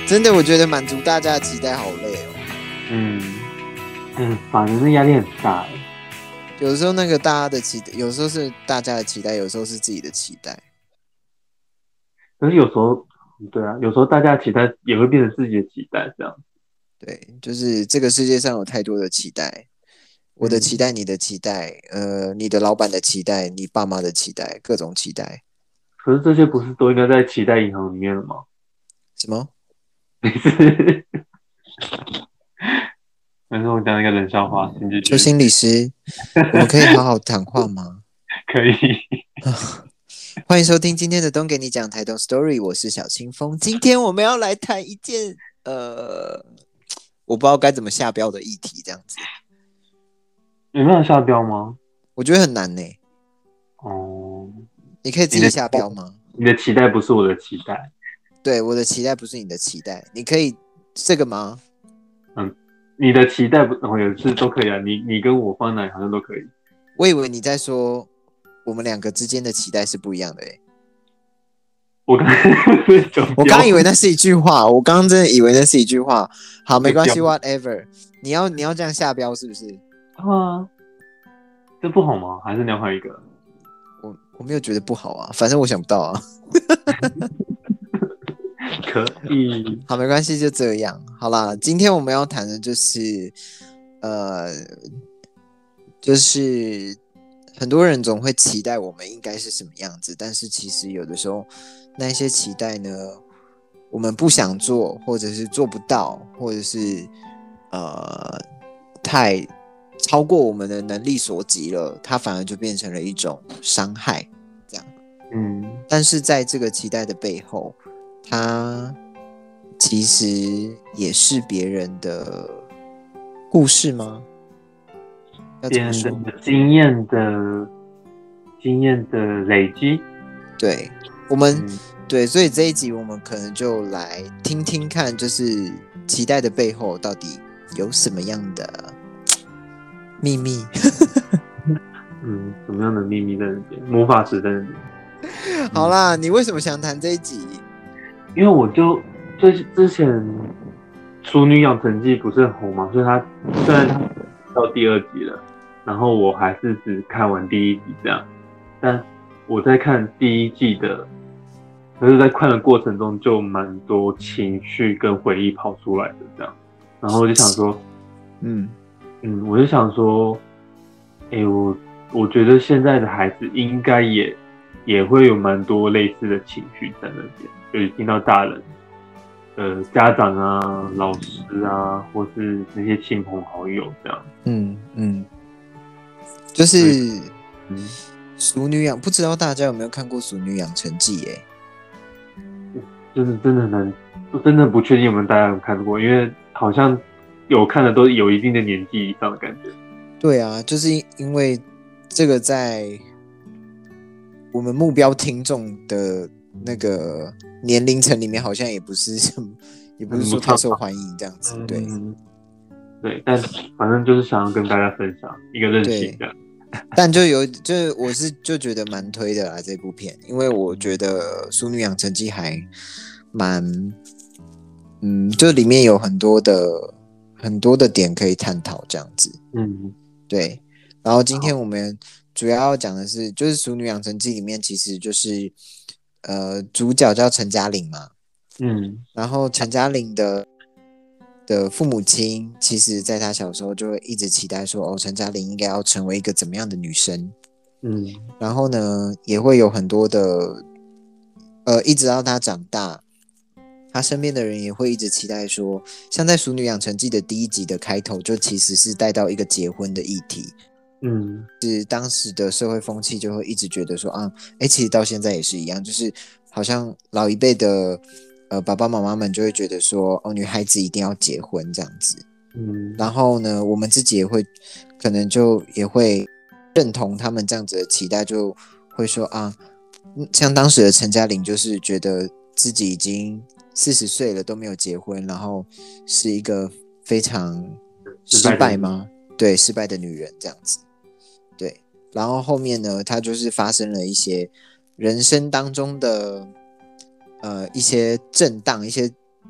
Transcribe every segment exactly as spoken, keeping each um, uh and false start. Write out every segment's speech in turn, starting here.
真的，我觉得满足大家的期待好累哦。 嗯嗯，反正是压力很大哎。 有时候那个大家的期待，有时候是大家的期待，有时候是自己的期待。 可是有时候，对啊，有时候大家的期待也会变成自己的期待，这样。 对，就是这个世界上有太多的期待，我的期嗯， 待，你的期待，呃，你的老板的期待，你爸妈的期待，各种期待。 可是这些不是都应该在期待银行里面了吗？ 什么？ 没事，反正我讲一个冷笑话，请继续。 邱心理师，我们可以好好谈话吗？ 可以。 欢迎收听今天的东给你讲台东 Story，我是小清风。今天我们要来谈一件呃，我不知道该怎么下标的议题，这样子， 有没有下标吗？ 我觉得很难呢。 哦， 你可以自己你的下标吗？ 你的期待不是我的期待。 对，我的期待不是你的期待，你可以这个吗？ 嗯，你的期待不，哦，也是都可以啊。你你跟我放哪里好像都可以。 我以为你在说我们两个之间的期待是不一样的诶。 我刚才是九我刚以为那是一句话，我刚刚真的以为那是一句话。好，没关系标 ，whatever。你要你要这样下标是不是？ 啊，这不好吗？还是你要换一个？ 我我没有觉得不好啊，反正我想不到啊。 可以。 好，没关系，就这样。好啦，今天我们要谈的就是呃，就是很多人总会期待我们应该是什么样子，但是其实有的时候那些期待呢，我们不想做，或者是做不到，或者是呃太超过我们的能力所及了，它反而就变成了一种伤害，这样。 嗯， 但是在这个期待的背后，它其实也是别人的故事吗？要别人怎么说？ 的经验的经验的累积。 对，我们、 嗯， 对，所以这一集我们可能就来听听看，就是期待的背后到底有什么样的秘密。 嗯，什么样的秘密在那边？魔法石在那边。 好啦，你为什么想谈这一集？ 因为我就最之前《熟女养成记》不是很红嘛，所以它虽然它到第二集了，然后我还是只看完第一集这样，但我在看第一季的，可是在看的过程中就蛮多情绪跟回忆跑出来的这样，然后我就想说， 嗯嗯，我就想说，哎，我我觉得现在的孩子应该也也会有蛮多类似的情绪在那边，就是听到大人。呃，家长啊、老师啊，或是那些亲朋好友这样。 嗯嗯，就是嗯， 《熟女养》，不知道大家有没有看过《熟女养成记》欸？ 真的真的很难，真的不确定有没有大家有看过，因为好像有看的都有一定的年纪以上的感觉。 对啊，就是因为这个在我们目标听众的那个年龄层里面，好像也不是什么，也不是说太受欢迎这样子。对嗯，对，但反正就是想要跟大家分享一个任性对， 的。 但就有就我是就觉得蛮推的啦这部片，因为我觉得《淑女养成记》还蛮，嗯，就里面有很多的很多的点可以探讨这样子。 嗯， 对，然后今天好。 我们主要要讲的是，就是《熟女养成记》里面其实就是呃主角叫陈嘉玲嘛， 嗯然后陈嘉玲的的父母亲，其实在她小时候就会一直期待说，哦，陈嘉玲应该要成为一个怎么样的女生， 嗯然后呢，也会有很多的呃，一直到她长大，她身边的人也会一直期待说，像在《熟女养成记》的第一集的开头，就其实是带到一个结婚的议题。 嗯是当时的社会风气就会一直觉得说啊，哎，其实到现在也是一样，就是好像老一辈的呃爸爸妈妈们就会觉得说，哦，女孩子一定要结婚这样子。 嗯然后呢，我们自己也会可能就也会认同他们这样子的期待，就会说啊，像当时的陈嘉玲就是觉得自己已经四十岁了都没有结婚，然后是一个非常失败吗？对，失败的女人这样子。对，然后后面呢，他就是发生了一些人生当中的呃一些震荡，一些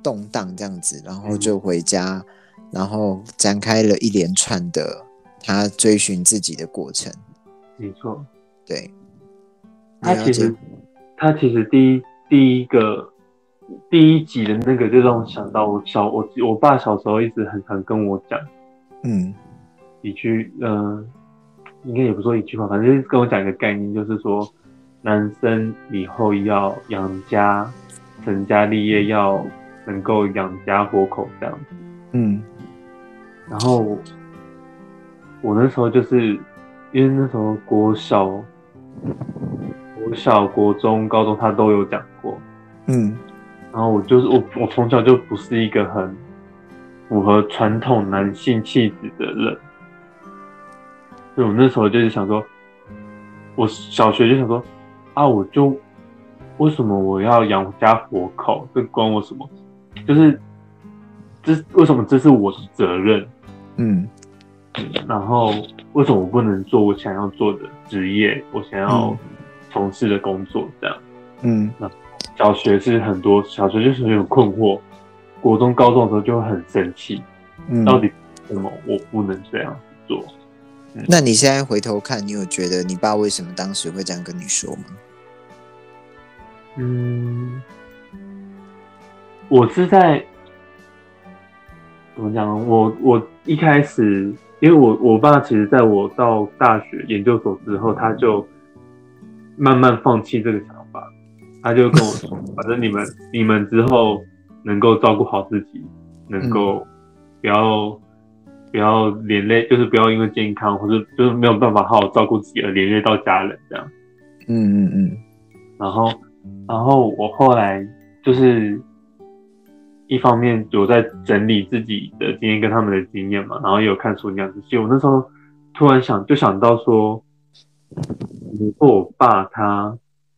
动荡这样子，然后就回家，嗯、然后展开了一连串的他追寻自己的过程。 没错， 对。 他其实他其实第一第一个第一集的那个就让我想到我小我我爸小时候一直很常跟我讲， 嗯， 一句嗯、呃，应该也不说一句话，反正就是跟我讲一个概念，就是说男生以后要养家成家立业，要能够养家活口这样子。 嗯， 然后我那时候就是因为那时候国小、国小、国中、高中他都有讲过， 嗯， 然后我就是我我从小就不是一个很符合传统男性气质的人，所以我那时候就是想说，我小学就想说啊，我就为什么我要养家活口？这关我什么？就是这为什么这是我的责任？ 嗯， 然后为什么我不能做我想要做的职业？我想要从事的工作这样？ 嗯， 那小学是很多，小学就是很困惑，国中、高中的时候就会很生气，嗯、到底为什么我不能这样做？ 嗯、那你现在回头看，你有觉得你爸为什么当时会这样跟你说吗？ 嗯，我是在怎么讲？我我一开始，因为我我爸其实在我到大学研究所之后，他就慢慢放弃这个想法，他就跟我说，反正你们你们之后能够照顾好自己，能够不要、嗯、不要连累，就是不要因为健康或者就是没有办法好好照顾自己而连累到家人这样。 嗯嗯嗯。 然后然后我后来就是一方面有在整理自己的经验跟他们的经验嘛，然后也有看书那样子。其实我那时候突然想就想到说，如果我爸他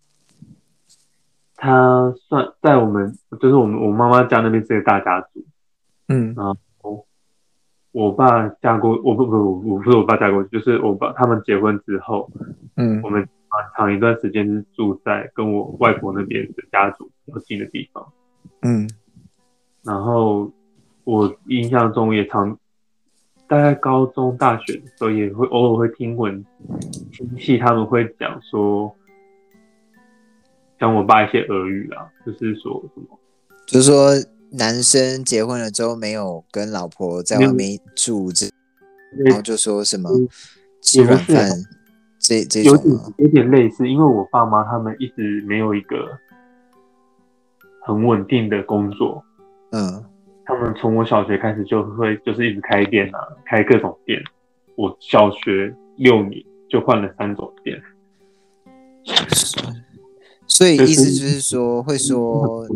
他算在我们就是我们我妈妈家那边是个大家族， 嗯， 然后我爸嫁过，我不不我不是我爸嫁过，就是我爸他们结婚之后， 嗯， 我们很长一段时间是住在跟我外婆那边的家族比较近的地方， 嗯， 然后我印象中也常大概高中、大学的时候也会偶尔会听闻亲戚他们会讲说，讲我爸一些耳语啊，就是说什么， 就是说男生结婚了之后没有跟老婆在外面住，然后就说什么吃软饭这这种吗？ 有点有点类似，因为我爸妈他们一直没有一个很稳定的工作， 嗯， 他们从我小学开始就会就是一直开店啊，开各种店。我小学六年就换了三种店， 所以意思就是说会说，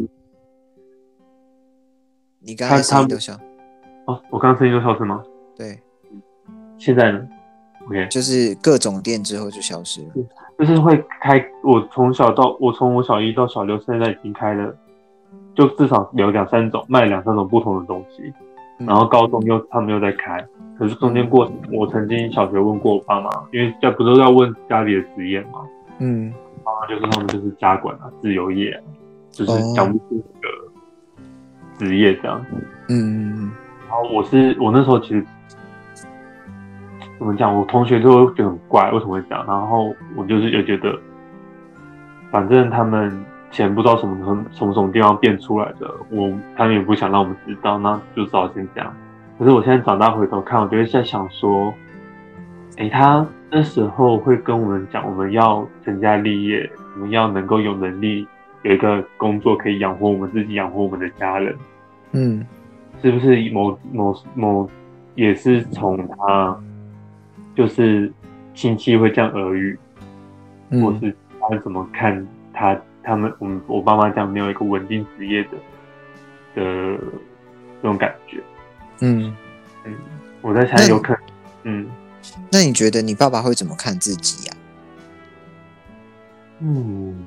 你刚才声音都小哦，我刚刚声音都消失吗？ 对， 现在呢 ？OK， 就是各种店之后就消失了， 就是会开。我从小到我从我小一到小六，现在已经开了，就至少有两三种卖两三种不同的东西。嗯、然后高中又他们又在开，可是中间过程，嗯、我曾经小学问过我爸妈，因为家不都要问家里的职业嘛， 嗯， 爸妈就说他们就是家管啊、自由业啊，就是讲不出这个职业这样。 嗯， 然后我是我那时候其实怎么讲，我同学都会觉得很怪，为什么会这样？然后我就是有觉得，反正他们钱不知道什么什么什么地方变出来的，我他们也不想让我们知道，那就只好先这样。可是我现在长大回头看，我就会在想说，哎，他那时候会跟我们讲，我们要成家立业，我们要能够有能力有一个工作可以养活我们自己，养活我们的家人。 嗯， 是不是某某某也是从他就是亲戚会这样耳语，嗯、或是他怎么看他他们我们我爸妈这样没有一个稳定职业的的这种感觉。嗯嗯，我在想有可能，嗯。 那你觉得你爸爸会怎么看自己呀、 啊？嗯，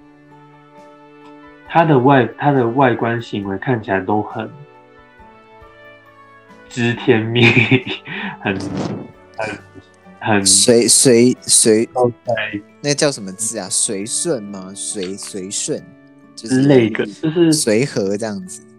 他的外他的外观行为看起来都很知天命，很很很随随随，那个叫什么字啊？随顺吗？随随顺，就是之类的，就是随和这样子。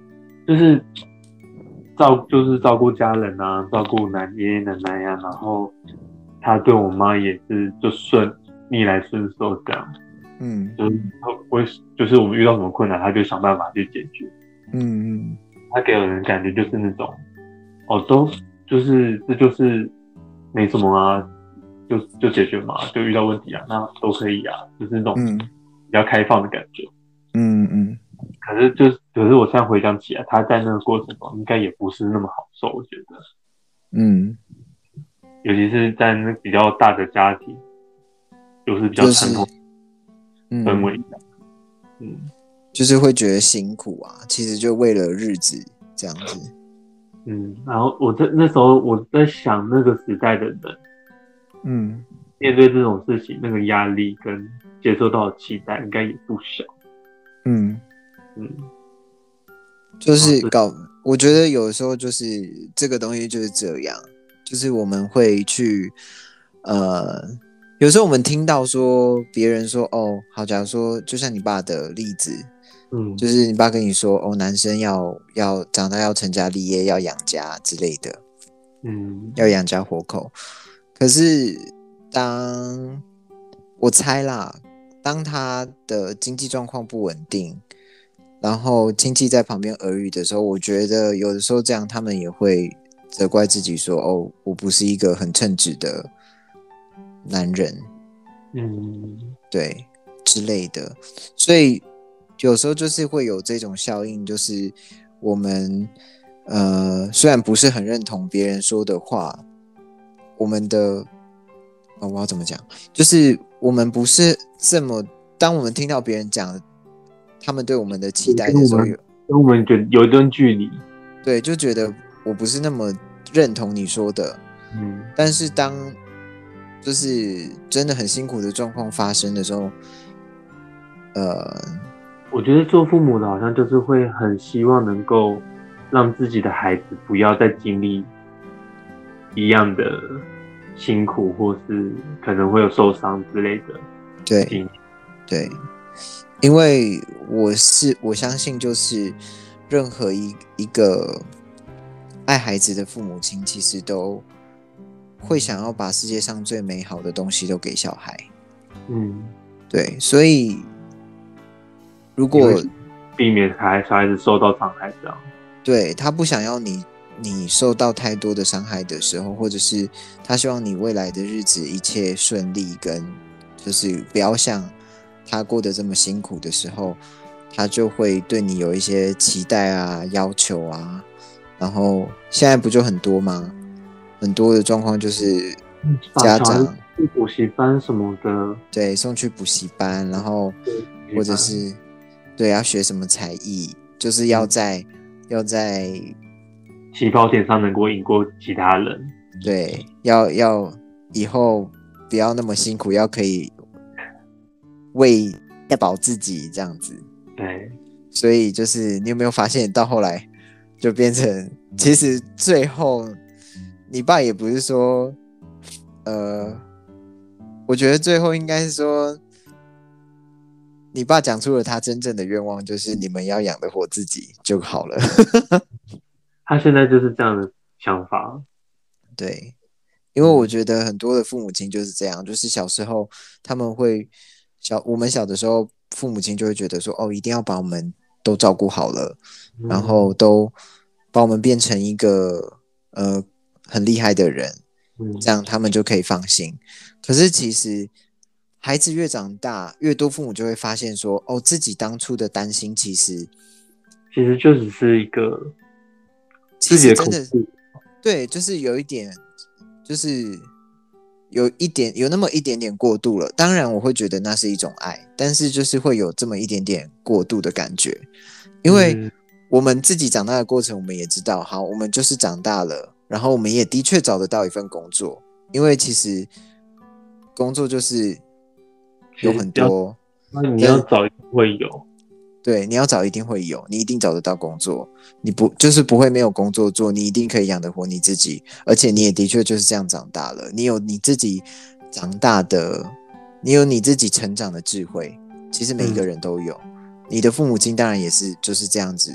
就是照就是照顾家人啊，照顾奶爷爷奶奶呀、啊，然后他对我妈也是就顺逆来顺受这样。 嗯， 就是会就是我们遇到什么困难，他就想办法去解决。 嗯嗯， 他给人感觉就是那种，哦，都就是这就是没什么啊，就就解决嘛，就遇到问题啊，那都可以啊，就是那种嗯比较开放的感觉。 嗯嗯， 可是就是，可是我现在回想起来，他在那个过程中应该也不是那么好受，我觉得， 嗯， 尤其是在那比较大的家庭，就是比较就是传统氛围嗯， 的，嗯就是会觉得辛苦啊，其实就为了日子这样子。 嗯。然后我在那时候我在想，那个时代的人嗯面对这种事情，那个压力跟接受到的期待应该也不小， 嗯， 嗯。 就啊，对， 是搞，我觉得有时候就是这个东西就是这样，就是我们会去，呃，有时候我们听到说别人说哦，好，假如说就像你爸的例子，就嗯是你爸跟你说哦，男生要要长大要成家立业，要养家之类的， 嗯要养家活口。可是当我猜啦，当他的经济状况不稳定，然后亲戚在旁边耳语的时候，我觉得有的时候这样，他们也会责怪自己说：“哦，我不是一个很称职的男人。” 嗯， 对之类的。所以有时候就是会有这种效应，就是我们呃虽然不是很认同别人说的话，我们的哦我要怎么讲？就是我们不是这么，当我们听到别人讲他们对我们的期待的时候， 跟我们有跟我们觉得有一段距离， 对就觉得我不是那么认同你说的， 嗯。 但是当就是真的很辛苦的状况发生的时候，呃， 我觉得做父母的好像就是会很希望能够让自己的孩子不要再经历一样的辛苦，或是可能会有受伤之类的对经历。 对，因为我是我相信，就是任何一一个爱孩子的父母亲，其实都会想要把世界上最美好的东西都给小孩。 嗯， 对，所以如你会果避免孩小孩子受到伤害，这样。 对他不想要你你受到太多的伤害的时候，或者是他希望你未来的日子一切顺利，跟就是不要像他过得这么辛苦的时候，他就会对你有一些期待啊、要求啊。然后现在不就很多吗？很多的状况就是把小孩子家长去补习班什么的， 对送去补习班，然后对补习或者班是对要学什么才艺，就是要嗯， 在、要在起跑点上能够赢过其他人。 对要要以后不要那么辛苦，要可以喂饱自己这样子。 对， 所以就是你有没有发现到后来就变成，其实最后你爸也不是说，呃，我觉得最后应该是说，你爸讲出了他真正的愿望，就是你们要养得活自己就好了。 他现在就是这样的想法。 对，因为我嗯觉得很多的父母亲就是这样，就是小时候他们会小，我们小的时候，父母亲就会觉得说，哦，一定要把我们都照顾好了，然后嗯都把我们变成一个呃很厉害的人，这嗯， 样他们就可以放心。可是其实孩子越长大，越多父母就会发现说，哦，自己当初的担心其实其实就只是一个其自己的实真的恐惧。 对，就是有一点，就是有一点有那么一点点过度了。当然，我会觉得那是一种爱，但是就是会有这么一点点过度的感觉，因为嗯， 我们自己长大的过程，我们也知道，好，我们就是长大了，然后我们也的确找得到一份工作，因为其实工作就是有很要多， 那你要找一定会有。 对，你要找一定会有，你一定找得到工作，你不就是不会没有工作做，你一定可以养得活你自己，而且你也的确就是这样长大了，你有你自己长大的，你有你自己成长的智慧，其实每一个嗯人都有，你的父母亲当然也是就是这样子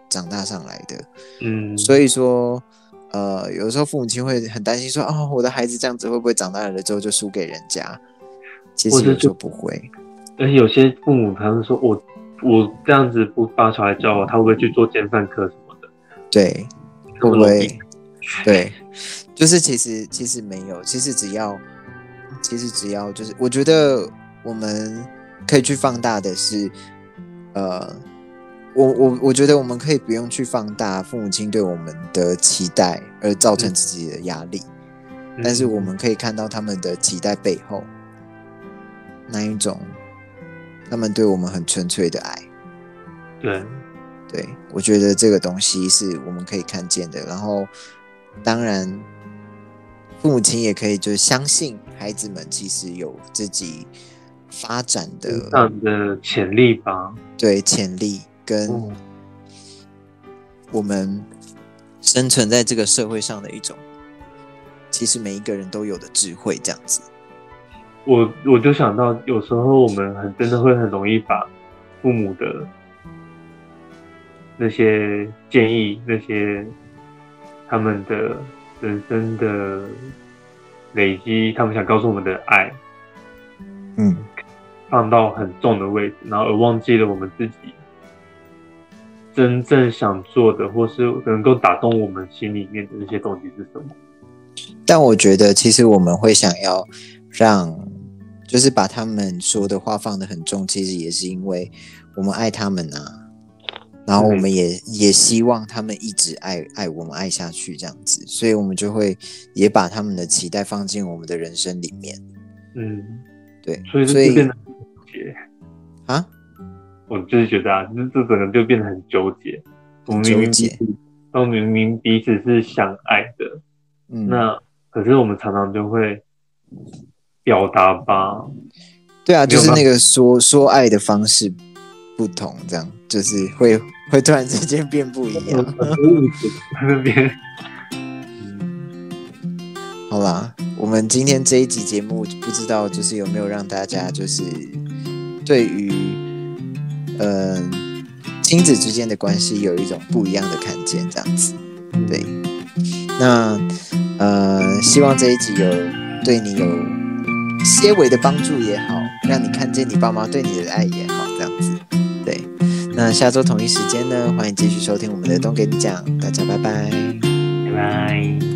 长大上来的。 嗯， 所以说，呃，有的时候父母亲会很担心说，哦，我的孩子这样子会不会长大了之后就输给人家？其实有时候不会。 而且有些父母他们说，我我这样子不把小孩教好，他会不会去做奸犯科什么的？ 对，会不会？对，就是其实其实没有，其实只要其实只要就是，我觉得我们可以去放大的是，呃，我我我觉得我们可以不用去放大父母亲对我们的期待而造成自己的压力，嗯、但是我们可以看到他们的期待背后那一种他们对我们很纯粹的爱。 对， 对，我觉得这个东西是我们可以看见的。然后，当然，父母亲也可以就是相信孩子们其实有自己发展的上的潜力吧。 对，潜力跟我们生存在这个社会上的一种，其实每一个人都有的智慧，这样子。 我我就想到，有时候我们很真的会很容易把父母的那些建议，那些他们的人生的累积，他们想告诉我们的爱， 嗯， 放到很重的位置，然后而忘记了我们自己真正想做的，或是能够打动我们心里面的那些东西是什么。 但我觉得其实我们会想要让就是把他们说的话放得很重，其实也是因为我们爱他们啊，然后我们也、嗯、也希望他们一直爱爱我们爱下去这样子，所以我们就会也把他们的期待放进我们的人生里面。嗯，对， 所以这就变得很纠结啊。 我就是觉得啊，这这整个就变得很纠结。我们明明彼此，我们明明彼此是相爱的，嗯，那可是我们常常就会表达吧。对啊，就是那个说说爱的方式不同，这样就是会会突然之间变不一样。那边，好啦，我们今天这一集节目，不知道就是有没有让大家就是对于呃亲子之间的关系有一种不一样的看见，这样子。对，那呃希望这一集有对你有些微的帮助也好，让你看见你爸妈对你的爱也好，这样子。对，那下周同一时间呢，欢迎继续收听我们的东给你讲，大家拜拜， 拜拜。